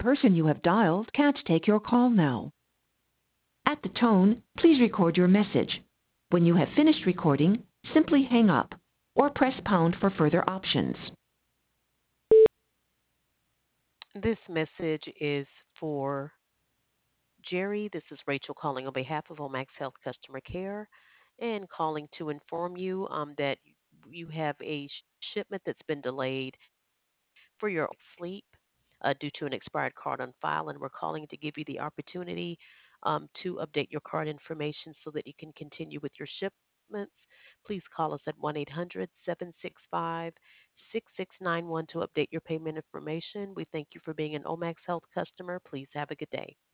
person you have dialed can't take your call now. At the tone, please record your message. When you have finished recording, simply hang up or press pound for further options. This message is for Jerry. This is Rachel calling on behalf of Omax Health Customer Care and calling to inform you that you have a shipment that's been delayed for your sleep due to an expired card on file. And we're calling to give you the opportunity to update your card information so that you can continue with your shipments. Please call us at 1 800 765 6691 to update your payment information. We thank you for being an Omax Health customer. Please have a good day.